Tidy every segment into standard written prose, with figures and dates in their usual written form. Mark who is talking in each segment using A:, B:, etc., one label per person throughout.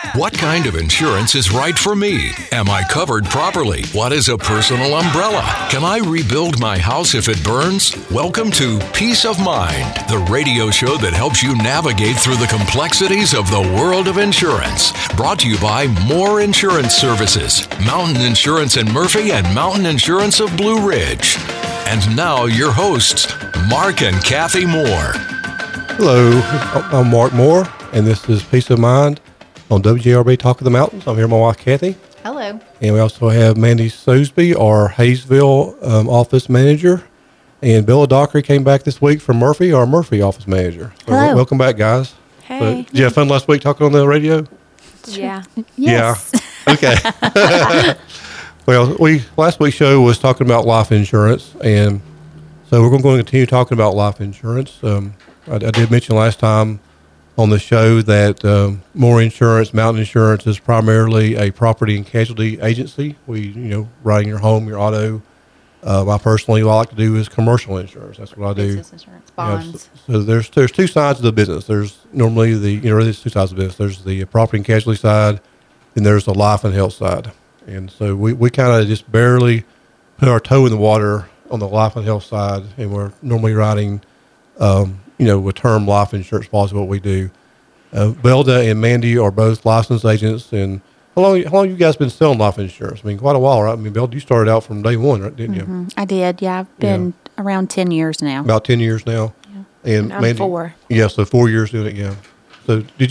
A: What kind of insurance is right for me? Am I covered properly? What is a personal umbrella? Can I rebuild my house if it burns? Welcome to Peace of Mind, the radio show that helps you navigate through the complexities of the world of insurance. Brought to you by Moore Insurance Services, Mountain Insurance in Murphy and Mountain Insurance of Blue Ridge. And now your hosts, Mark and Kathy Moore.
B: Hello, I'm Mark Moore, and this is Peace of Mind on WJRB Talk of the Mountains. I'm here with my wife, Kathy.
C: Hello.
B: And we also have Mandy Soesby, our Hayesville office manager. And Bella Dockery came back this week from Murphy, our Murphy office manager. So
C: Hello.
B: Welcome back, guys.
C: Hey.
B: Did you have fun last week talking on the radio?
C: Yeah.
B: Yes. Yeah. Okay. Well, last week's show was talking about life insurance, and so we're going to continue talking about life insurance. I did mention last time on the show that Moore Insurance, Mountain Insurance is primarily a property and casualty agency. We, writing your home, your auto. I personally, what I like to do is commercial insurance. That's what I do.
C: Business insurance, bonds.
B: So there's two sides of the business. There's normally there's two sides of the business. There's the property and casualty side, and there's the life and health side. And so we kind of just barely put our toe in the water on the life and health side, and we're normally writing with term life insurance policy, what we do. Velda and Mandy are both licensed agents. And how long you guys been selling life insurance? I mean, quite a while, right? I mean, Velda, you started out from day one, right? Didn't you?
C: Mm-hmm. I did. Yeah, I've been around 10 years now.
B: About 10 years now.
C: Yeah.
B: And
D: I'm
B: Mandy,
D: 4.
B: Yeah, so 4 years doing it. Yeah. So did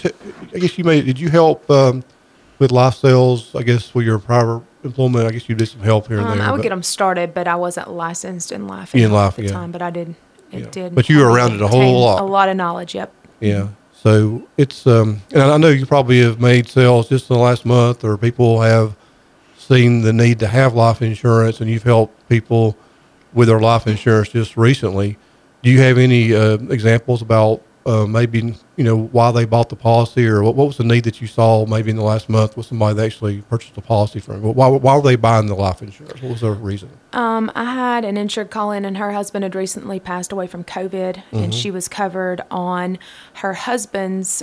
B: you help with life sales? I guess with your prior employment, I guess you did some help here and there.
D: I would get them started, but I wasn't licensed in life
B: In life,
D: at the time. But I did. It did.
B: But you were around it a whole lot.
D: A lot of knowledge. Yep.
B: Yeah. So it's and I know you probably have made sales just in the last month, or people have seen the need to have life insurance, and you've helped people with their life insurance just recently. Do you have any examples about maybe why they bought the policy, or what was the need that you saw maybe in the last month with somebody that actually purchased a policy from? Why were they buying the life insurance? What was their reason?
D: I had an insured call in, and her husband had recently passed away from COVID, and she was covered on her husband's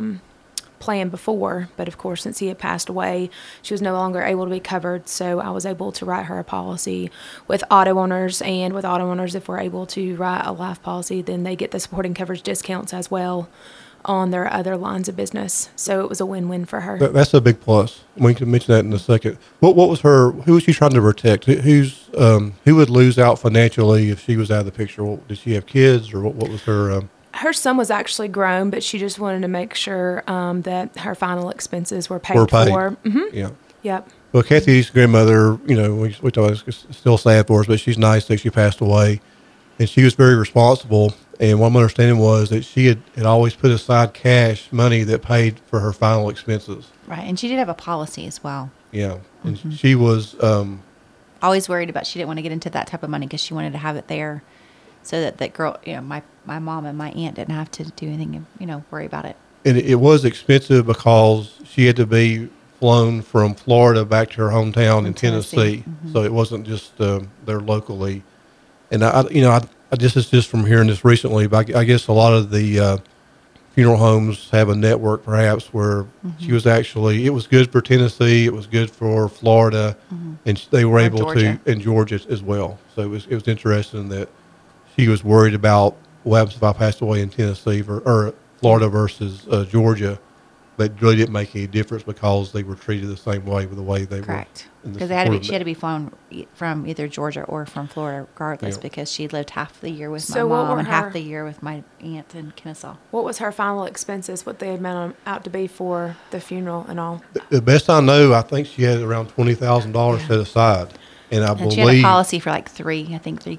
D: plan before. But of course, since he had passed away, she was no longer able to be covered. So I was able to write her a policy with auto owners, and with auto owners, if we're able to write a life policy, then they get the supporting coverage discounts as well on their other lines of business. So it was a win-win for her.
B: That's a big plus. We can mention that in a second. What was who was she trying to protect? Who would lose out financially if she was out of the picture? Did she have kids, or what was her?
D: Her son was actually grown, but she just wanted to make sure that her final expenses were paid. For. Mm-hmm.
B: Yeah.
D: Yep.
B: Well, Kathy's grandmother, we thought it's still sad for us, but she's 96. She passed away, and she was very responsible. And what my understanding was that she had always put aside cash money that paid for her final expenses.
C: Right, and she did have a policy as well.
B: Yeah, and she was
C: always worried about, she didn't want to get into that type of money because she wanted to have it there so that girl, my mom and my aunt didn't have to do anything and, worry about it.
B: And it was expensive because she had to be flown from Florida back to her hometown in Tennessee. So it wasn't just there locally. And I just from hearing this recently, but I guess a lot of the funeral homes have a network perhaps where she was actually, it was good for Tennessee, it was good for Florida, and they were able
C: Georgia.
B: to, in Georgia as well. So it was interesting that she was worried about what happens if I passed away in Tennessee or Florida versus Georgia. But really didn't make any difference because they were treated the same way with the way they
C: Correct.
B: were.
C: Because she had to be flown from either Georgia or from Florida regardless, because she lived half the year with my mom and half the year with my aunt in Kennesaw.
D: What was her final expenses, what they had meant out to be for the funeral and all?
B: The best I know, I think she had around $20,000 set aside. And believe
C: she had a policy for like three or 5.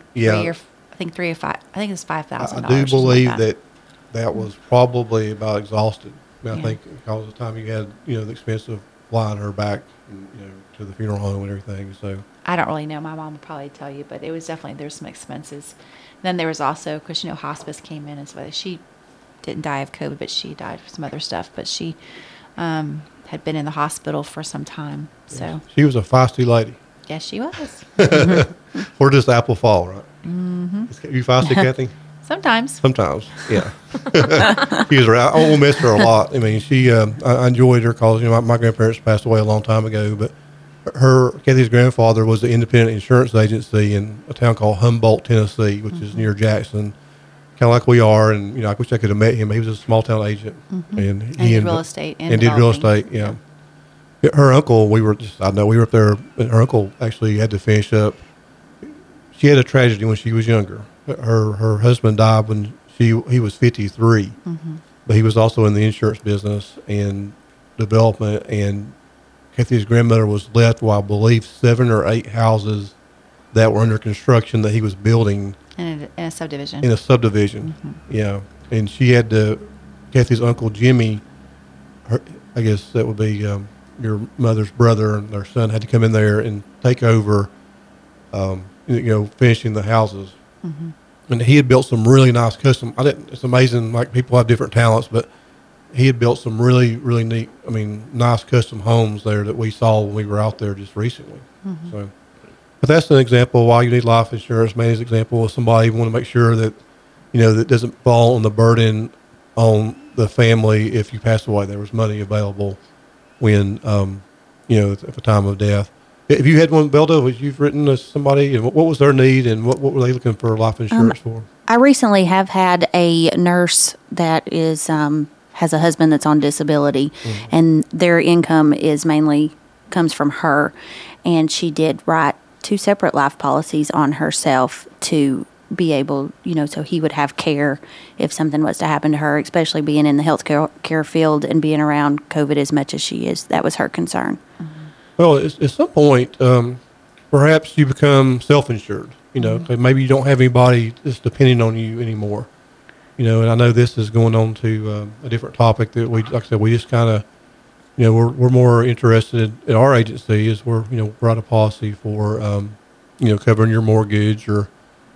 C: I think it's $5,000.
B: I do believe that was probably about exhausted. I think because of the time you had, the expense of flying her back, to the funeral home and everything. So
C: I don't really know. My mom would probably tell you, but it was definitely, there's some expenses. Then there was also, because, hospice came in as well. She didn't die of COVID, but she died of some other stuff. But she had been in the hospital for some time. So
B: she was a feisty lady.
C: Yes, she was.
B: Where does the apple fall, right? Mm-hmm. You feisty, Kathy?
C: Sometimes.
B: Yeah. She was around. I won't miss her a lot. I mean, I enjoyed her because, my grandparents passed away a long time ago, but Kathy's grandfather was an independent insurance agency in a town called Humboldt, Tennessee, which is near Jackson, kind of like we are. And, I wish I could have met him. He was a small town agent.
C: And he did real estate.
B: And did real estate, yeah. Her uncle, we were up there, and her uncle actually had to finish up. She had a tragedy when she was younger. Her husband died when he was 53, but he was also in the insurance business and development. And Kathy's grandmother was left with, I believe, 7 or 8 houses that were under construction that he was building
C: in a subdivision.
B: Yeah. And she had Kathy's uncle Jimmy, I guess that would be your mother's brother, and their son had to come in there and take over, finishing the houses. And he had built some really nice custom. It's amazing, like people have different talents, but he had built some really, really neat, nice custom homes there that we saw when we were out there just recently. So, but that's an example of why you need life insurance. Manny's example of somebody you want to make sure that, that doesn't fall on the burden on the family if you pass away. There was money available when, at the time of death. If you had one, Belda, you've written to somebody, and what was their need, and what were they looking for life insurance for?
E: I recently have had a nurse that is has a husband that's on disability, and their income comes from her, and she did write 2 separate life policies on herself to be able, so he would have care if something was to happen to her, especially being in the healthcare field and being around COVID as much as she is. That was her concern.
B: Well, at some point, perhaps you become self-insured. Maybe you don't have anybody that's depending on you anymore. And I know this is going on to a different topic that like I said, we just kind of, we're more interested at our agency is we're write a policy for, covering your mortgage or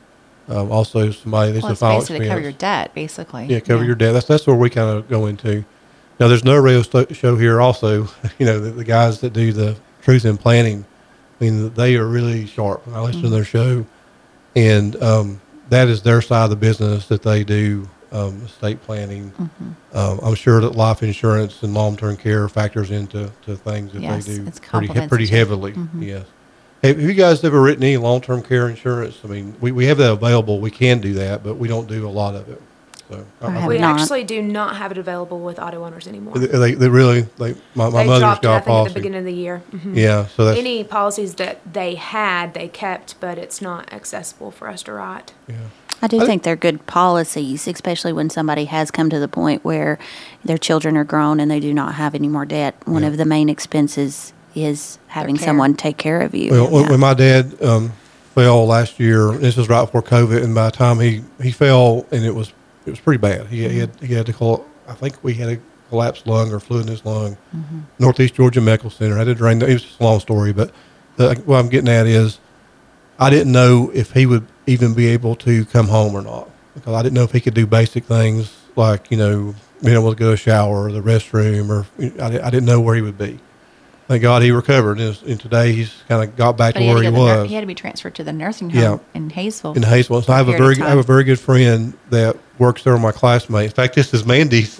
B: also somebody that's a final expense.
C: Basically to cover your debt, basically.
B: Yeah, cover your debt. That's where we kind of go into. Now, there's no radio show here also, the guys that do the truth in planning, they are really sharp. I listen to their show, and that is their side of the business that they do, estate planning. I'm sure that life insurance and long-term care factors into things that they do pretty heavily. Yes. Have you guys ever written any long-term care insurance? We have that available. We can do that, but we don't do a lot of it. So
D: we actually do not have it available with auto owners anymore.
B: They really, my mother's got a policy
D: at the beginning of the year.
B: Yeah, so that's
D: any policies that they kept, but it's not accessible for us to write.
B: Yeah.
E: I do think they're good policies, especially when somebody has come to the point where their children are grown and they do not have any more debt. One of the main expenses is having someone take care of you.
B: Well, when my dad fell last year, this was right before COVID, and by the time he fell, and it was pretty bad. He had to call. I think we had a collapsed lung or fluid in his lung. Northeast Georgia Medical Center. I had to drain. It was just a long story, but what I'm getting at is I didn't know if he would even be able to come home or not, because I didn't know if he could do basic things like being able to go to a shower or the restroom, or I didn't know where he would be. Thank God he recovered, and today he's kind of got back to where he was.
C: He had to be transferred to the nursing home in Hayesville.
B: So I have a very good friend that works there with my classmate. In fact, this is Mandy's.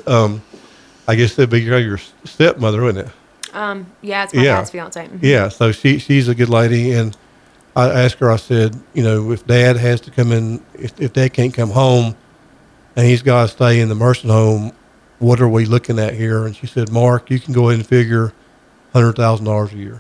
B: I guess it'd be your stepmother, wouldn't it?
D: Yeah, it's my dad's fiance.
B: Yeah, so she's a good lady, and I asked her. I said, if Dad has to come in, if Dad can't come home, and he's got to stay in the nursing home, what are we looking at here? And she said, Mark, you can go ahead and figure $100,000 a year.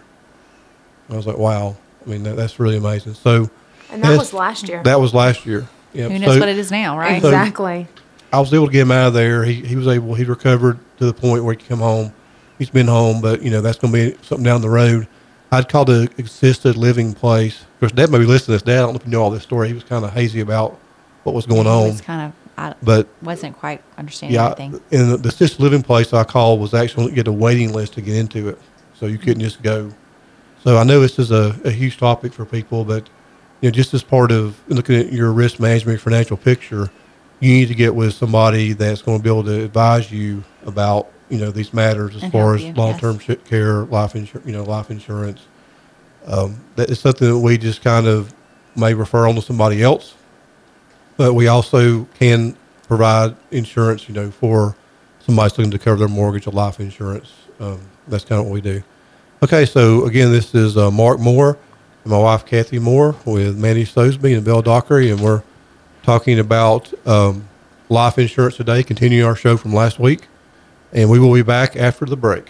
B: I was like, wow. That's really amazing. So,
D: and that was last year.
B: That was last year. Yep.
C: Who knows what it is now, right?
D: Exactly.
B: So I was able to get him out of there. He recovered to the point where he could come home. He's been home, but that's going to be something down the road. I'd call it an assisted living place. Of course, Dad may be listening to this. Dad, I don't know if you know all this story. He was kind of hazy about what was going on.
C: He was kind of, wasn't quite understanding everything.
B: And the assisted living place I called was actually get a waiting list to get into it. So you couldn't just go. So I know this is a huge topic for people, but just as part of looking at your risk management financial picture, you need to get with somebody that's going to be able to advise you about these matters as far as long-term care, life insurance. That is something that we just kind of may refer on to somebody else. but we also can provide insurance, for somebody looking to cover their mortgage or life insurance. That's kind of what we do. Okay, so again, this is Mark Moore and my wife Kathy Moore with Mandy Sosby and Bill Dockery, and we're talking about life insurance today, continuing our show from last week, and we will be back after the break.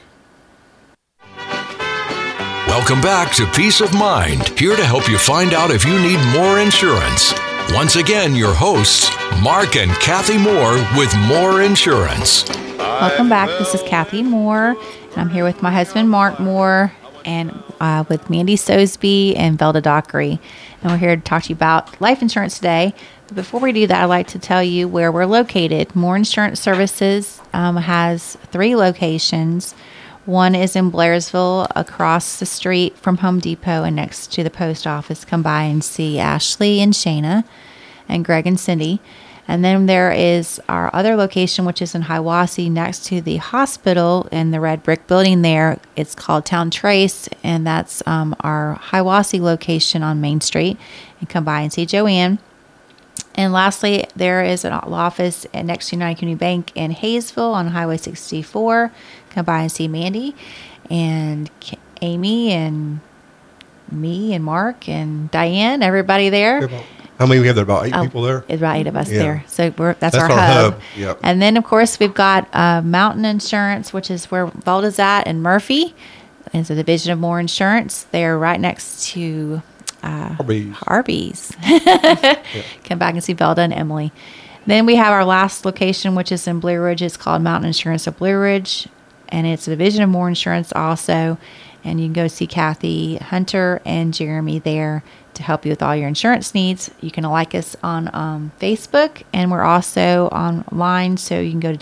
A: Welcome back to Peace of Mind, here to help you find out if you need more insurance. Once again, your hosts, Mark and Kathy Moore with Moore Insurance.
C: Welcome back. This is Kathy Moore, and I'm here with my husband, Mark Moore, and with Mandy Sosby and Velda Dockery. And we're here to talk to you about life insurance today. But before we do that, I'd like to tell you where we're located. Moore Insurance Services has 3 locations. One is in Blairsville, across the street from Home Depot and next to the post office. Come by and see Ashley and Shayna and Greg and Cindy. And then there is our other location, which is in Hiawassee, next to the hospital in the red brick building there. It's called Town Trace, and that's our Hiawassee location on Main Street. And come by and see Joanne. And lastly, there is an office next to United Community Bank in Hayesville on Highway 64. Come by and see Mandy and Amy and me and Mark and Diane, everybody there.
B: How many we have there? About 8 people there?
C: It's about 8 of us there. So that's our
B: hub.
C: hub.
B: Yep.
C: And then, of course, we've got Mountain Insurance, which is where Velda's at, and Murphy. It's a division of Moore Insurance. They're right next to Arby's. Come back and see Velda and Emily. Then we have our last location, which is in Blue Ridge. It's called Mountain Insurance of Blue Ridge, and it's a division of Moore Insurance also. And you can go see Kathy Hunter and Jeremy there to help you with all your insurance needs. You can like us on Facebook, and we're also online, so you can go to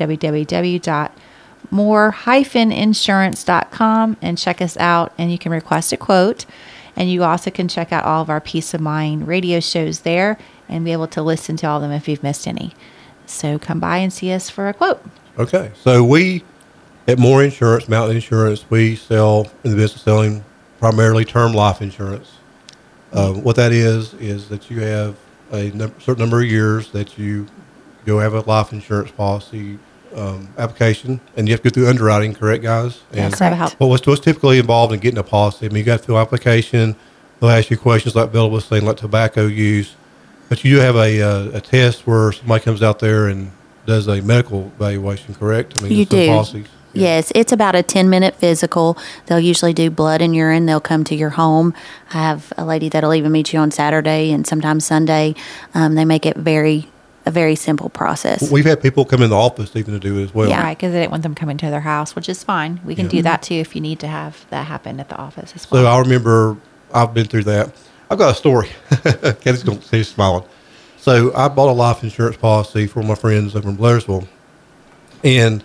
C: www.more-insurance.com and check us out, and you can request a quote. And you also can check out all of our Peace of Mind radio shows there and be able to listen to all of them if you've missed any. So come by and see us for a quote.
B: Okay. So we, at Moore Insurance, Mountain Insurance, we sell in the business of selling primarily term life insurance. What that is that you have a certain number of years that you go have a life insurance policy application, and you have to go through underwriting, correct, guys?
C: Yes, correct.
B: Well, what's typically involved in getting a policy? I mean, you got to fill an application. They'll ask you questions like Bill was saying, like tobacco use. But you do have a test where somebody comes out there and does a medical evaluation, correct? I mean,
E: you do.
B: Policies. Yeah.
E: Yes, it's about a 10-minute physical. They'll usually do blood and urine. They'll come to your home. I have a lady that'll even meet you on Saturday and sometimes Sunday. They make it a very simple process.
B: We've had people come in the office even to do it as well.
C: Yeah, right, because they didn't want them coming to their house, which is fine. We can do that too if you need to have that happen at the office as well.
B: So I remember I've been through that. I've got a story. Kathy's going to see smiling. So I bought a life insurance policy for my friends over in Blairsville, and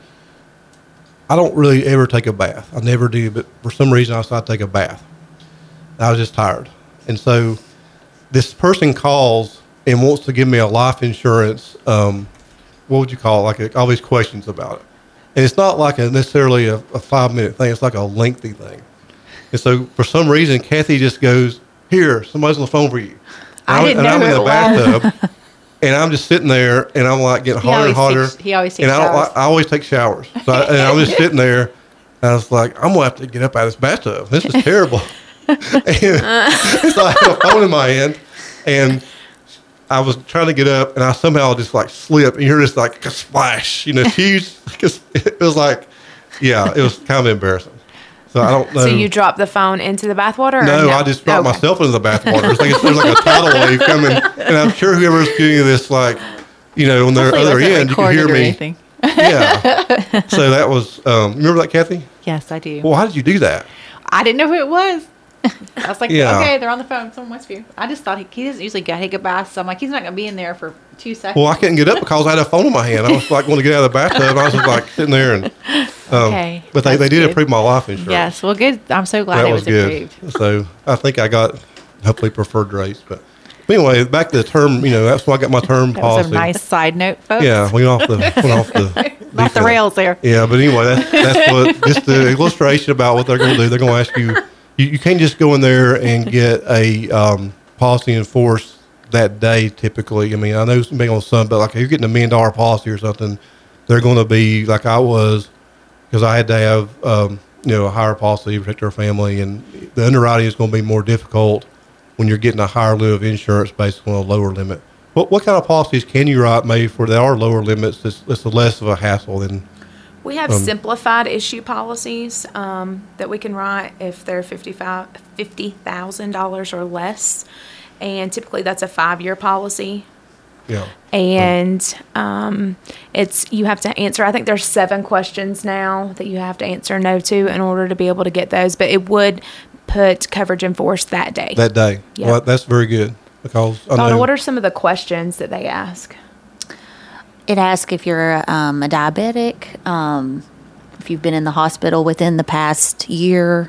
B: I don't really ever take a bath. I never do, but for some reason I decided to take a bath. I was just tired. And so this person calls and wants to give me a life insurance, what would you call it, like all these questions about it. And it's not like necessarily a 5-minute thing. It's like a lengthy thing. And so for some reason, Kathy just goes, here, somebody's on the phone for you.
C: I didn't know
B: I'm in
C: who
B: the
C: it
B: bathtub, and I'm just sitting there, and I'm like getting hotter and hotter.
C: He always takes
B: and
C: showers.
B: I always take showers. So and I'm just sitting there, and I was like, I'm going to have to get up out of this bathtub. This is terrible. And so I had a phone in my hand, and I was trying to get up, and I somehow just like slipped, and you're just like a splash, it's huge. It was like, yeah, it was kind of embarrassing. So I don't know.
D: So you dropped the phone into the bathwater?
B: No, I just dropped myself into the bathwater. It's like there's like a tidal wave coming, and I'm sure whoever's doing this, like, on the other end, you can hear me.
C: Anything.
B: Yeah. So that was. Remember that, Kathy?
C: Yes, I do.
B: Well, how did you do that?
C: I didn't know who it was. I was like,
B: Yeah.
C: okay, they're on the phone. Someone Westview. I just thought he doesn't usually take a bath, so I'm like, he's not going to be in there for 2 seconds.
B: Well, I couldn't get up because I had a phone in my hand. I was like going to get out of the bathtub. And I was just like sitting there, and
C: Okay,
B: but they
C: that's
B: did
C: good.
B: approve my life insurance.
C: Yes, well, good. I'm so glad
B: That
C: it
B: was
C: was
B: good.
C: approved.
B: So I think I got hopefully preferred rates. But anyway, back to the term. That's why I got my term
C: That
B: policy.
C: was a nice side note, folks.
B: Yeah, we went off the
C: Off the
B: detail.
C: rails there.
B: Yeah, but anyway, that's what just the illustration about what they're going to do. They're going to ask you. You can't just go in there and get a policy in force that day typically? I mean, I know it's being on some, but like if you're getting $1 million policy or something, they're going to be like I was, because I had to have, a higher policy to protect our family, and the underwriting is going to be more difficult when you're getting a higher limit of insurance based on a lower limit. What kind of policies can you write maybe for there are lower limits that's less of a hassle than?
D: We have simplified issue policies that we can write if they're $50,000 or less, and typically that's a 5-year policy.
B: Yeah.
D: And it's you have to answer. I think there's 7 questions now that you have to answer no to in order to be able to get those. But it would put coverage in force that day.
B: That day.
D: Yep.
B: Well, that's very good because I
D: Donna,
B: know.
D: what are some of the questions that they ask?
E: It asks if you're a diabetic, if you've been in the hospital within the past year.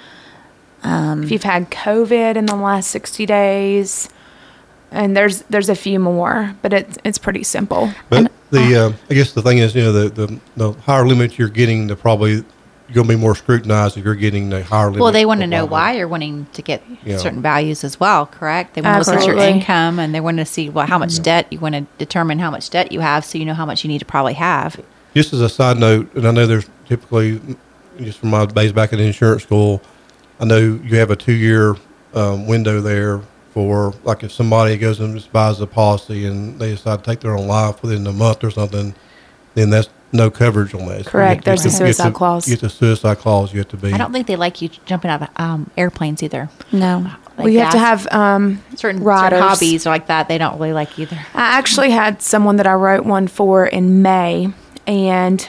D: If you've had COVID in the last 60 days. And there's a few more, but it's pretty simple.
B: But I guess the thing is, the higher limit you're getting, the probably you're going to be more scrutinized if you're getting the higher limit.
C: Well, they want to know why you're wanting to get certain values as well, correct? They want to look at your
D: Absolutely.
C: income, and they want to see how much debt you want to determine how much debt you have, so you know how much you need to probably have.
B: Just as a side note, and I know there's typically, just from my days back in insurance school, I know you have a 2-year window there for, like, if somebody goes and just buys a policy and they decide to take their own life within a month or something, then that's no coverage on that.
D: Correct. There's a suicide clause.
B: You get the suicide clause. You have to be.
C: I don't think they like you jumping out of airplanes either.
E: No.
C: Like
D: We have to
C: gas-
D: have
C: certain
D: riders.
C: hobbies like that. They don't really like either.
D: I actually had someone that I wrote one for in May, and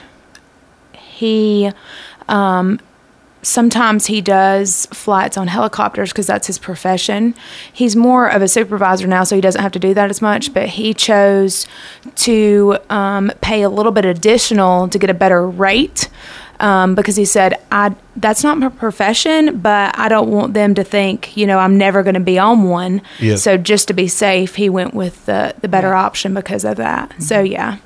D: he sometimes he does flights on helicopters because that's his profession. He's more of a supervisor now, so he doesn't have to do that as much, but he chose to pay a little bit additional to get a better rate because he said, that's not my profession, but I don't want them to think, I'm never going to be on one.
B: Yes.
D: So just to be safe, he went with the better option because of that.
C: Mm-hmm.
D: So, yeah.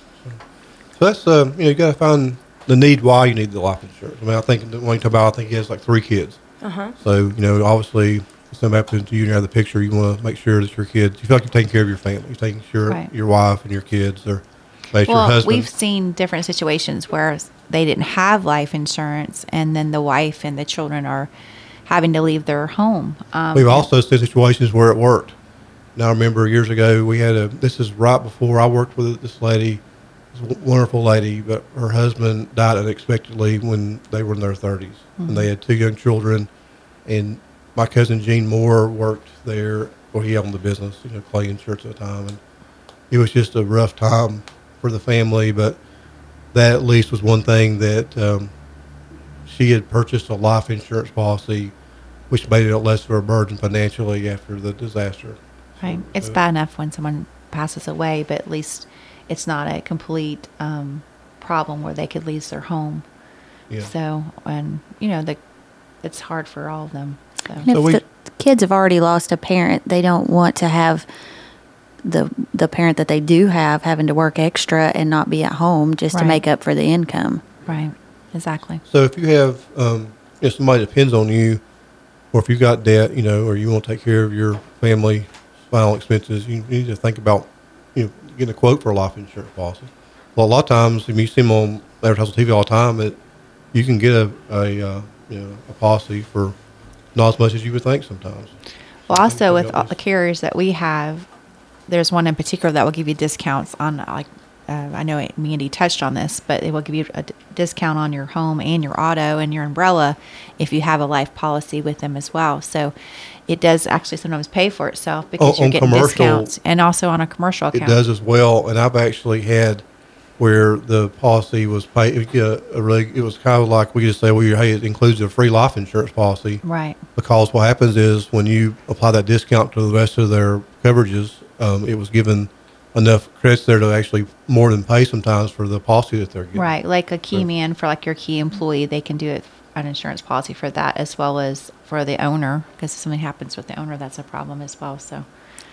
B: So that's you got to find the need why you need the life insurance. I mean, I think when you talk about, I think he has like 3 kids. So obviously, if something happens to you and you're out of the picture, you want to make sure that your kids, you feel like you're taking care of your family, you're taking care
C: Right.
B: of your wife and your kids, or maybe your
C: Well,
B: husband.
C: we've seen different situations where they didn't have life insurance, and then the wife and the children are having to leave their home.
B: We've also seen situations where it worked. Now, I remember years ago, this is right before I worked with this lady, this wonderful lady, but her husband died unexpectedly when they were in their 30s. And they had 2 young children. And my cousin Gene Moore worked there, or he owned the business, Clay Insurance at the time. And it was just a rough time for the family, but that at least was one thing that she had purchased a life insurance policy, which made it less of a burden financially after the disaster.
C: Right. It's bad enough when someone passes away, but at least it's not a complete problem where they could lose their home.
B: Yeah.
C: So, and it's hard for all of them. So.
E: And if the kids have already lost a parent, they don't want to have the parent that they do have having to work extra and not be at home just to
C: Right.
E: make up for the income.
C: Right. Exactly.
B: So if you have somebody that depends on you, or if you've got debt, or you want to take care of your family final expenses, you need to think about getting a quote for a life insurance policy. Well, a lot of times, if you see them on advertised on TV all the time, you can get a policy for not as much as you would think sometimes.
C: Well, also with all the carriers that we have, there's one in particular that will give you discounts on, I know Mandy touched on this, but it will give you a discount on your home and your auto and your umbrella if you have a life policy with them as well. So it does actually sometimes pay for itself because you're
B: on
C: getting
B: commercial,
C: discounts, and also on a commercial account.
B: It does as well, and I've actually had where the policy was paid. It was kind of like we just say, well, hey, it includes a free life insurance policy.
C: Right.
B: Because what happens is when you apply that discount to the rest of their coverages, it was given enough credits there to actually more than pay sometimes for the policy that they're getting.
C: Right. Like a key man for like your key employee, they can do an insurance policy for that as well as for the owner, because if something happens with the owner, that's a problem as well. So,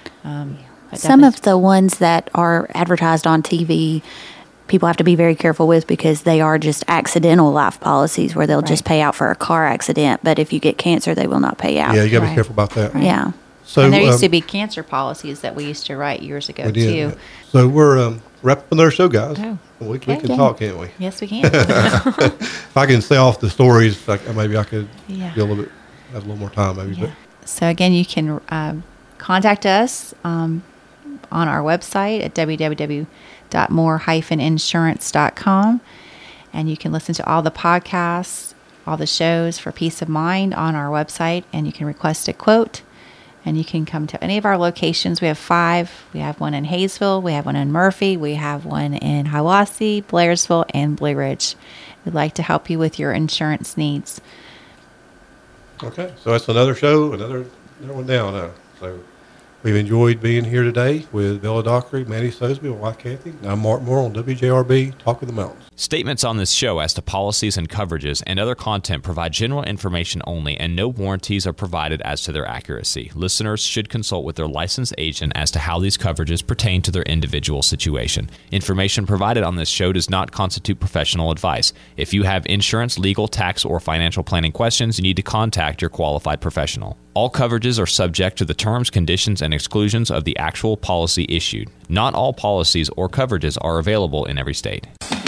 E: Some of the ones that are advertised on TV, people have to be very careful with because they are just accidental life policies where they'll just pay out for a car accident. But if you get cancer, they will not pay out.
B: Yeah, you got to
C: Right.
B: be careful about that.
E: Yeah.
B: So,
C: and there used to be cancer policies that we used to write years ago,
B: we did.
C: too.
B: So we're wrapping up our show, guys.
C: Oh.
B: We can
C: Okay.
B: talk, can't we?
C: Yes, we can.
B: If I can say off the stories, maybe I could
C: Yeah.
B: be a little bit, have a little more time, maybe.
C: Yeah. So again, you can contact us on our website at www.more-insurance.com, and you can listen to all the podcasts, all the shows for Peace of Mind on our website, and you can request a quote, and you can come to any of our locations. We have 5. We have one in Hayesville, we have one in Murphy, we have one in Hiwassee, Blairsville, and Blue Ridge. We'd like to help you with your insurance needs.
B: Okay, so that's another show, another one down. So we've enjoyed being here today with Bella Dockery, Manny Sosby, my wife Kathy. I'm Mark Moore on WJRB, Talk of the Mountains.
F: Statements on this show as to policies and coverages and other content provide general information only, and no warranties are provided as to their accuracy. Listeners should consult with their licensed agent as to how these coverages pertain to their individual situation. Information provided on this show does not constitute professional advice. If you have insurance, legal, tax, or financial planning questions, you need to contact your qualified professional. All coverages are subject to the terms, conditions, and exclusions of the actual policy issued. Not all policies or coverages are available in every state.